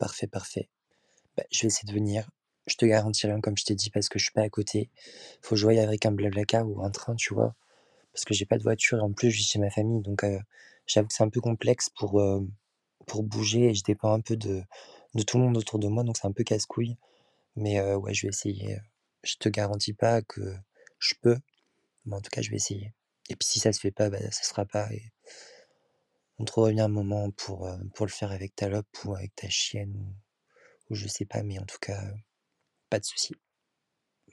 Parfait, parfait. Bah, je vais essayer de venir. Je te garantis rien, comme je t'ai dit, parce que je suis pas à côté. Faut que je voie avec un BlaBlaCar ou un train, tu vois? Parce que j'ai pas de voiture et en plus, je vis chez ma famille, donc j'avoue que c'est un peu complexe pour bouger et je dépends un peu de tout le monde autour de moi, donc c'est un peu casse-couille. Mais ouais, je vais essayer. Je te garantis pas que je peux, mais en tout cas, je vais essayer. Et puis si ça se fait pas, bah, ça sera pas et on trouvera bien un moment pour le faire avec ta lope ou avec ta chienne ou je sais pas, mais en tout cas, pas de souci.